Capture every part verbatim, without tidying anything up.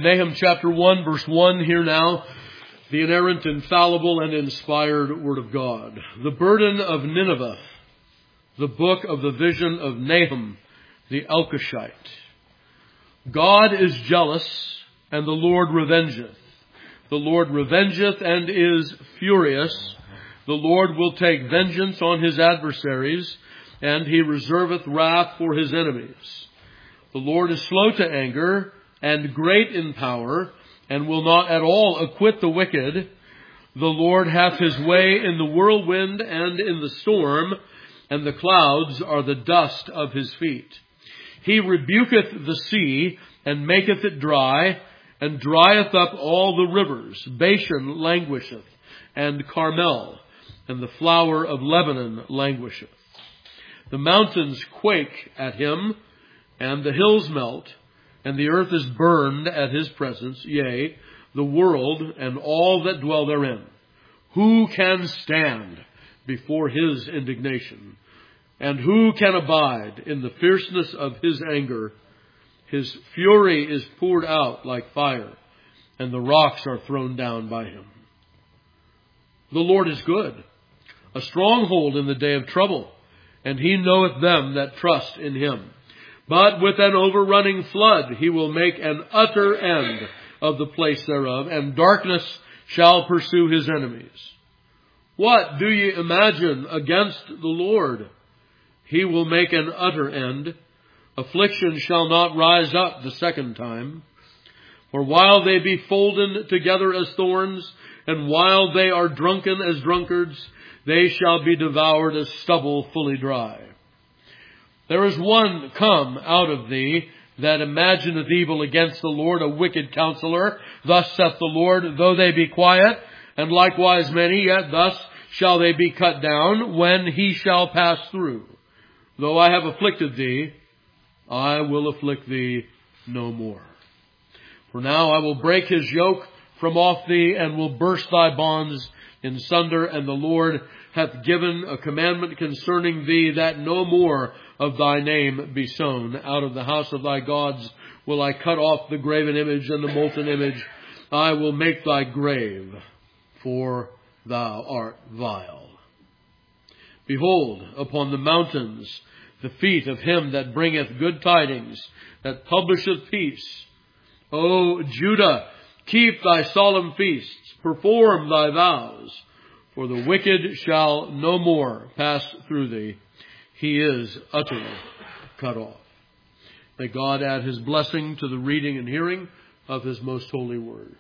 Nahum chapter one, verse one here now. The inerrant, infallible, and inspired Word of God. The burden of Nineveh. The book of the vision of Nahum, the Elkoshite. God is jealous, and the Lord revengeth. The Lord revengeth and is furious. The Lord will take vengeance on his adversaries, and he reserveth wrath for his enemies. The Lord is slow to anger, and great in power, and will not at all acquit the wicked. The Lord hath his way in the whirlwind and in the storm, and the clouds are the dust of his feet. He rebuketh the sea, and maketh it dry, and drieth up all the rivers. Bashan languisheth, and Carmel, and the flower of Lebanon languisheth. The mountains quake at him, and the hills melt, and the earth is burned at his presence, yea, the world and all that dwell therein. Who can stand before his indignation? And who can abide in the fierceness of his anger? His fury is poured out like fire, and the rocks are thrown down by him. The Lord is good, a stronghold in the day of trouble, and he knoweth them that trust in him. But with an overrunning flood he will make an utter end of the place thereof, and darkness shall pursue his enemies. What do ye imagine against the Lord? He will make an utter end. Affliction shall not rise up the second time. For while they be folden together as thorns, and while they are drunken as drunkards, they shall be devoured as stubble fully dry. There is one come out of thee that imagineth evil against the Lord, a wicked counselor. Thus saith the Lord, though they be quiet, and likewise many, yet thus shall they be cut down when he shall pass through. Though I have afflicted thee, I will afflict thee no more. For now I will break his yoke from off thee, and will burst thy bonds in sunder. And the Lord hath given a commandment concerning thee, that no more of thy name be sown. Out of the house of thy gods will I cut off the graven image and the molten image. I will make thy grave, for thou art vile. Behold, upon the mountains the feet of him that bringeth good tidings, that publisheth peace. O Judah, keep thy solemn feasts, perform thy vows, for the wicked shall no more pass through thee. He is utterly cut off. May God add his blessing to the reading and hearing of his most holy word.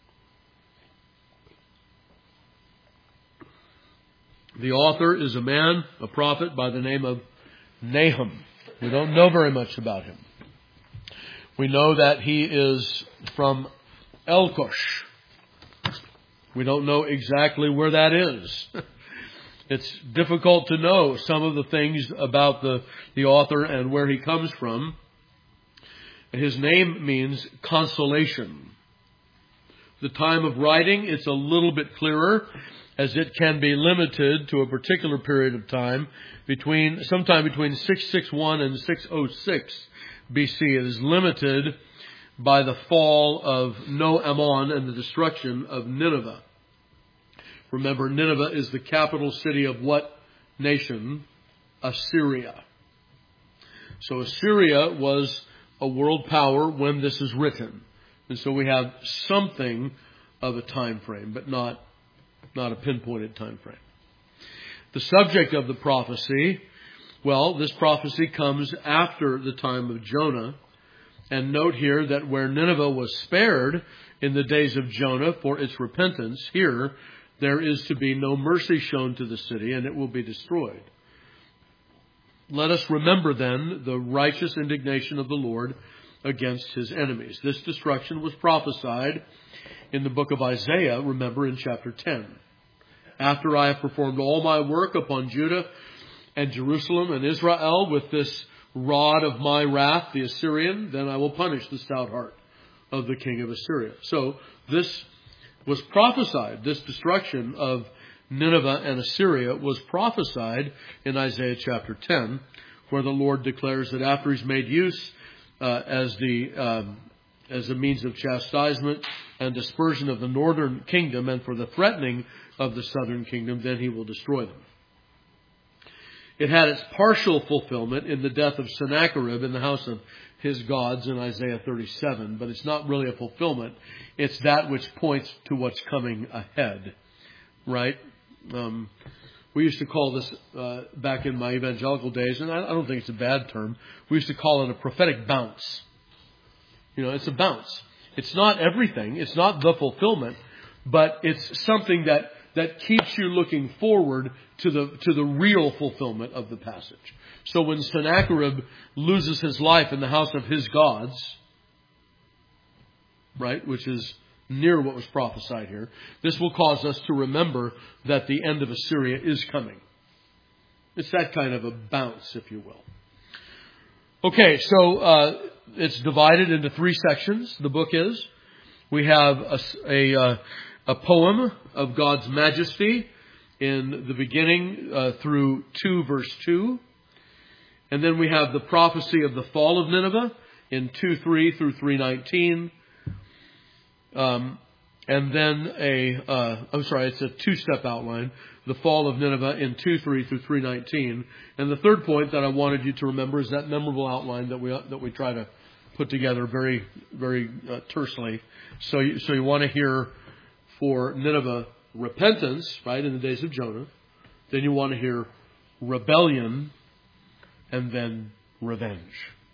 The author is a man, a prophet by the name of Nahum. We don't know very much about him. We know that he is from Elkosh. We don't know exactly where that is. It's difficult to know some of the things about the, the author and where he comes from. His name means consolation. The time of writing, it's a little bit clearer, as it can be limited to a particular period of time, between sometime between six sixty-one and six oh six B C. It is limited by the fall of No-Ammon and the destruction of Nineveh. Remember, Nineveh is the capital city of what nation? Assyria. So Assyria was a world power when this is written. And so we have something of a time frame, but not, not a pinpointed time frame. The subject of the prophecy, well, this prophecy comes after the time of Jonah. And note here that where Nineveh was spared in the days of Jonah for its repentance, here there is to be no mercy shown to the city, and it will be destroyed. Let us remember then the righteous indignation of the Lord against his enemies. This destruction was prophesied in the book of Isaiah, remember, in chapter ten. After I have performed all my work upon Judah and Jerusalem and Israel with this rod of my wrath, the Assyrian, then I will punish the stout heart of the king of Assyria. So this was prophesied. This destruction of Nineveh and Assyria was prophesied in Isaiah chapter ten, where the Lord declares that after he's made use uh, as the um, as a means of chastisement and dispersion of the northern kingdom, and for the threatening of the southern kingdom, then he will destroy them. It had its partial fulfillment in the death of Sennacherib in the house of his gods in Isaiah thirty-seven, but it's not really a fulfillment. It's that which points to what's coming ahead, right? Um, we used to call this, uh, back in my evangelical days, and I, I don't think it's a bad term, we used to call it a prophetic bounce. You know, it's a bounce. It's not everything. It's not the fulfillment, but it's something that, that keeps you looking forward to the, to the real fulfillment of the passage. So when Sennacherib loses his life in the house of his gods, right, which is near what was prophesied here, this will cause us to remember that the end of Assyria is coming. It's that kind of a bounce, if you will. Okay, so uh, it's divided into three sections. The book is. We have a, a, uh, a poem of God's majesty in the beginning uh, through two verse two. And then we have the prophecy of the fall of Nineveh in two three through three nineteen. Um, and then a, uh, I'm sorry, it's a two-step outline. The fall of Nineveh in two three through three nineteen. And the third point that I wanted you to remember is that memorable outline that we that we try to put together very, very uh, tersely. So you, so you want to hear for Nineveh repentance, right, in the days of Jonah. Then you want to hear rebellion, and then revenge.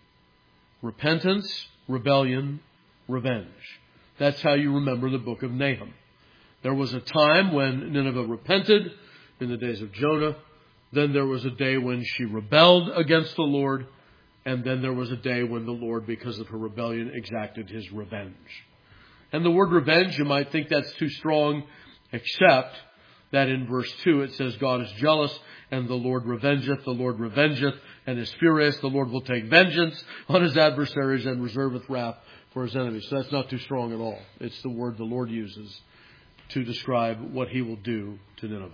Repentance, rebellion, revenge. That's how you remember the book of Nahum. There was a time when Nineveh repented in the days of Jonah. Then there was a day when she rebelled against the Lord. And then there was a day when the Lord, because of her rebellion, exacted his revenge. And the word revenge, you might think that's too strong, except that in verse two it says, God is jealous, and the Lord revengeth, the Lord revengeth, and is furious. The Lord will take vengeance on his adversaries and reserveth wrath for his enemies. So that's not too strong at all. It's the word the Lord uses to describe what he will do to Nineveh.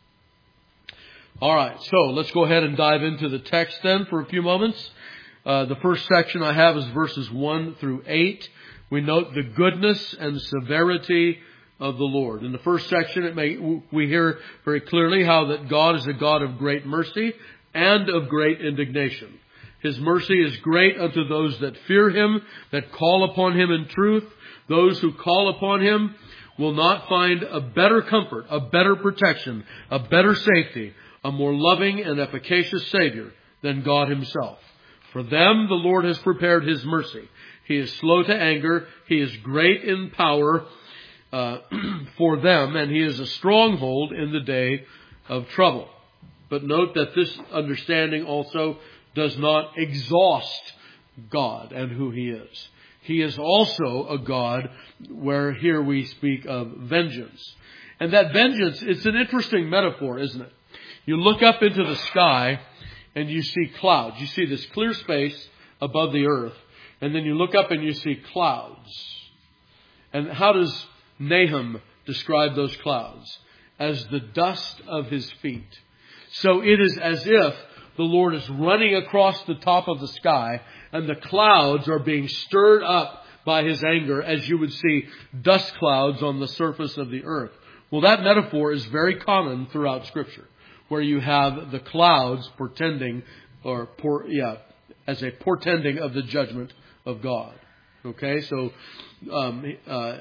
All right, so let's go ahead and dive into the text then for a few moments. Uh, the first section I have is verses one through eight. We note the goodness and severity of the Lord. In the first section, it may, we hear very clearly how that God is a God of great mercy and of great indignation. His mercy is great unto those that fear him, that call upon him in truth. Those who call upon him will not find a better comfort, a better protection, a better safety, a more loving and efficacious Savior than God himself. For them the Lord has prepared his mercy. He is slow to anger. He is great in power uh, for them, and he is a stronghold in the day of trouble. But note that this understanding also does not exhaust God and who he is. He is also a God where here we speak of vengeance. And that vengeance, it's an interesting metaphor, isn't it? You look up into the sky and you see clouds. You see this clear space above the earth. And then you look up and you see clouds. And how does Nahum describe those clouds? As the dust of his feet. So it is as if the Lord is running across the top of the sky and the clouds are being stirred up by his anger, as you would see dust clouds on the surface of the earth. Well, that metaphor is very common throughout Scripture, where you have the clouds portending, or por, yeah, as a portending of the judgment of God. Okay, so um, uh,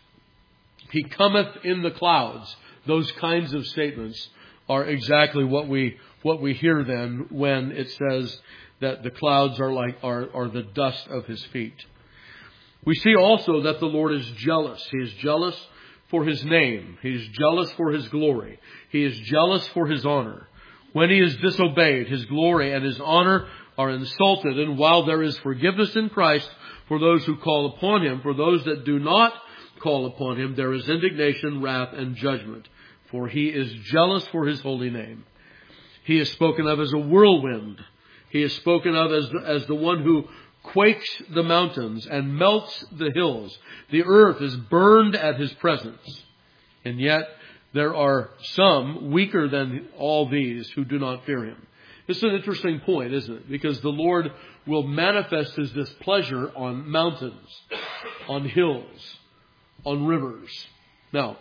he cometh in the clouds. Those kinds of statements are exactly what we what we hear then when it says that the clouds are like are, are the dust of his feet. We see also that the Lord is jealous. He is jealous for his name. He is jealous for his glory. He is jealous for his honor. When he is disobeyed, his glory and his honor are insulted. And while there is forgiveness in Christ for those who call upon him, for those that do not call upon him, there is indignation, wrath, and judgment. For he is jealous for his holy name. He is spoken of as a whirlwind. He is spoken of as the, as the one who quakes the mountains and melts the hills. The earth is burned at his presence. And yet there are some weaker than all these who do not fear him. It's an interesting point, isn't it? Because the Lord will manifest his displeasure on mountains. on hills, on rivers. Now,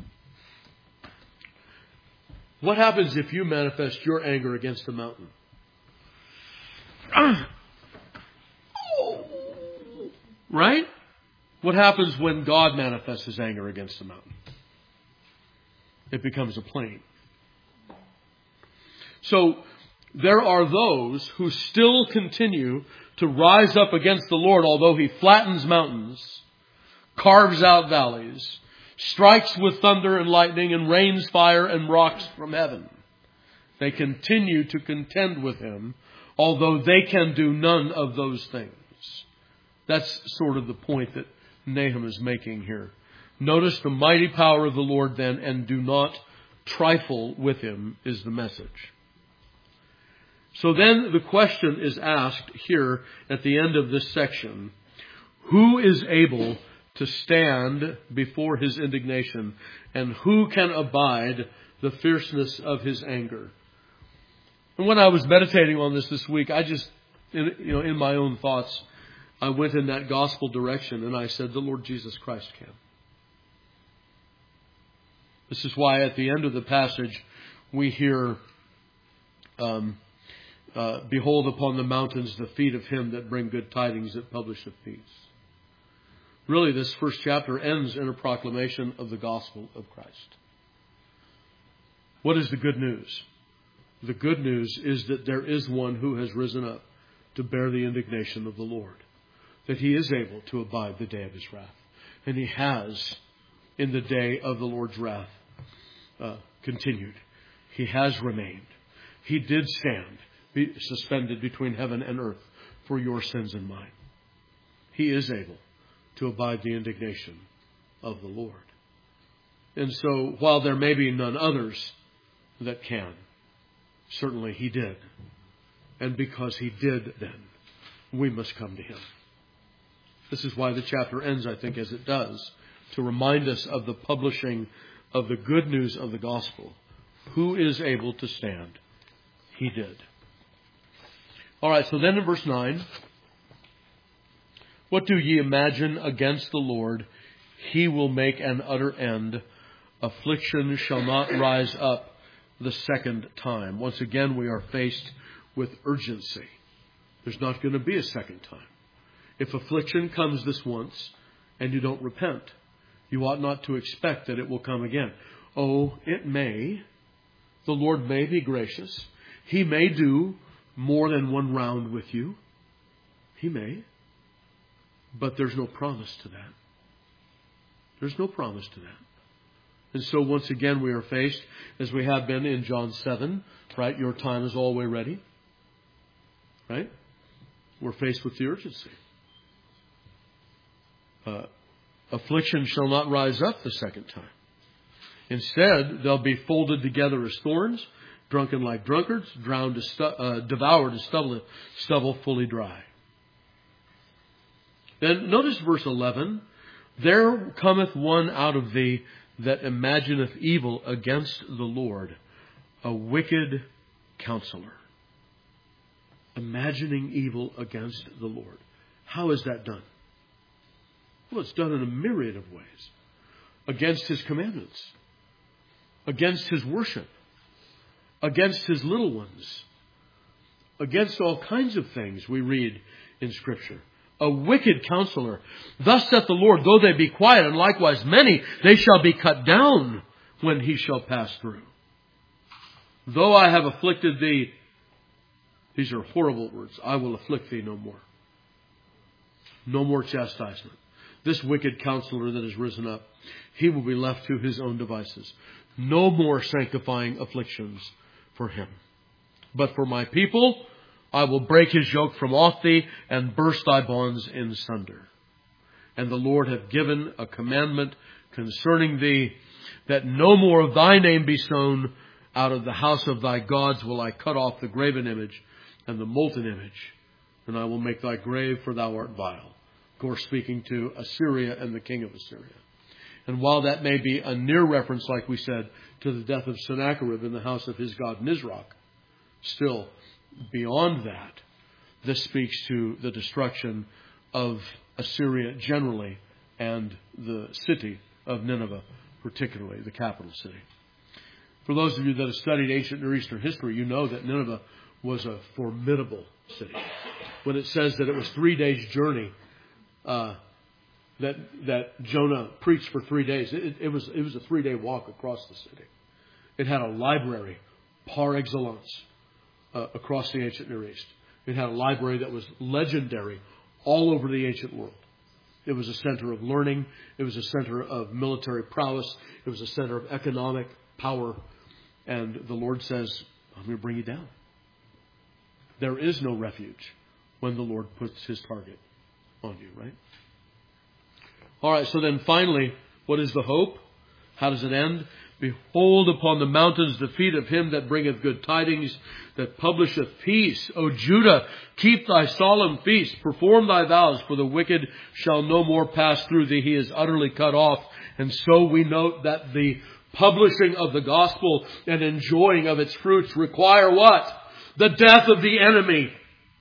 what happens if you manifest your anger against a mountain? Right? What happens when God manifests His anger against a mountain? It becomes a plain. So, there are those who still continue to rise up against the Lord, although He flattens mountains, carves out valleys, strikes with thunder and lightning, and rains fire and rocks from heaven. They continue to contend with Him, although they can do none of those things. That's sort of the point that Nahum is making here. Notice the mighty power of the Lord then, and do not trifle with Him, is the message. So then the question is asked here at the end of this section, who is able to stand before His indignation, and who can abide the fierceness of His anger? And when I was meditating on this this week, I just, in, you know, in my own thoughts, I went in that gospel direction and I said, the Lord Jesus Christ can. This is why at the end of the passage we hear, um, uh, behold upon the mountains the feet of Him that bring good tidings, that publisheth peace. Really, this first chapter ends in a proclamation of the gospel of Christ. What is the good news? The good news is that there is one who has risen up to bear the indignation of the Lord. That He is able to abide the day of His wrath. And He has, in the day of the Lord's wrath, uh, continued. He has remained. He did stand, be suspended between heaven and earth for your sins and mine. He is able to abide the indignation of the Lord. And so, while there may be none others that can, certainly He did. And because He did then, we must come to Him. This is why the chapter ends, I think, as it does, to remind us of the publishing of the good news of the gospel. Who is able to stand? He did. All right, so then in verse nine, what do ye imagine against the Lord? He will make an utter end. Affliction shall not rise up the second time. Once again, we are faced with urgency. There's not going to be a second time. If affliction comes this once and you don't repent, you ought not to expect that it will come again. Oh, it may. The Lord may be gracious. He may do more than one round with you. He may. But there's no promise to that. There's no promise to that. And so once again we are faced, as we have been in John seven, right? Your time is always ready. Right? We're faced with the urgency. Uh, affliction shall not rise up the second time. Instead, they'll be folded together as thorns, drunken like drunkards, drowned to stu- uh, devoured as stubble, stubble fully dry. Then notice verse eleven. There cometh one out of thee that imagineth evil against the Lord, a wicked counselor. Imagining evil against the Lord. How is that done? Well, it's done in a myriad of ways. Against His commandments. Against His worship. Against His little ones. Against all kinds of things we read in Scripture. A wicked counselor. Thus saith the Lord, though they be quiet, and likewise many, they shall be cut down when He shall pass through. Though I have afflicted thee, these are horrible words, I will afflict thee no more. No more chastisement. This wicked counselor that has risen up, he will be left to his own devices. No more sanctifying afflictions for him. But for my people, I will break his yoke from off thee and burst thy bonds in sunder. And the Lord hath given a commandment concerning thee, that no more of thy name be sown. Out of the house of thy gods will I cut off the graven image and the molten image, and I will make thy grave, for thou art vile. Of course, speaking to Assyria and the king of Assyria. And while that may be a near reference, like we said, to the death of Sennacherib in the house of his god Nisroch, still, beyond that, this speaks to the destruction of Assyria generally and the city of Nineveh, particularly the capital city. For those of you that have studied ancient Near Eastern history, you know that Nineveh was a formidable city. When it says that it was three days' journey, uh, that that Jonah preached for three days, it, it was it was a three-day walk across the city. It had a library par excellence uh, across the ancient Near East. It had a library that was legendary all over the ancient world. It was a center of learning. It was a center of military prowess. It was a center of economic power. And the Lord says, I'm going to bring you down. There is no refuge when the Lord puts His target on you, right? All right, so then finally, what is the hope? How does it end? Behold upon the mountains the feet of him that bringeth good tidings, that publisheth peace. O Judah, keep thy solemn feast, perform thy vows, for the wicked shall no more pass through thee. He is utterly cut off. And so we note that the publishing of the gospel and enjoying of its fruits require what? The death of the enemy.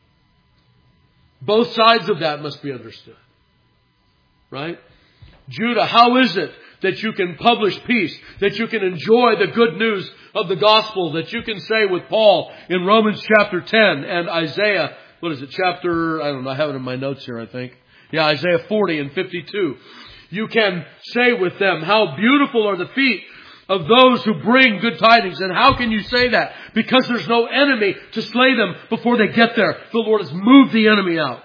Both sides of that must be understood. Right? Judah, how is it that you can publish peace, that you can enjoy the good news of the gospel, that you can say with Paul in Romans chapter ten and Isaiah, what is it, chapter, I don't know, I have it in my notes here, I think. Yeah, Isaiah forty and fifty-two. You can say with them, how beautiful are the feet of those who bring good tidings. And how can you say that? Because there's no enemy to slay them before they get there. The Lord has moved the enemy out.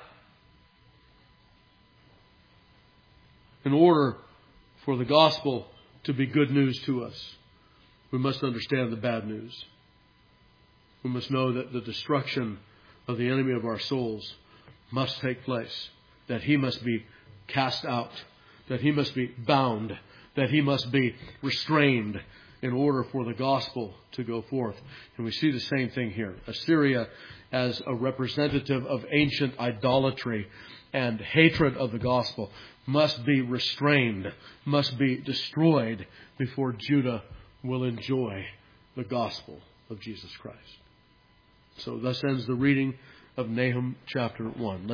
In order for the gospel to be good news to us, we must understand the bad news. We must know that the destruction of the enemy of our souls must take place, that he must be cast out, that he must be bound, that he must be restrained in order for the gospel to go forth. And we see the same thing here. Assyria as a representative of ancient idolatry and hatred of the gospel must be restrained, must be destroyed before Judah will enjoy the gospel of Jesus Christ. So thus ends the reading of Nahum chapter one. Let's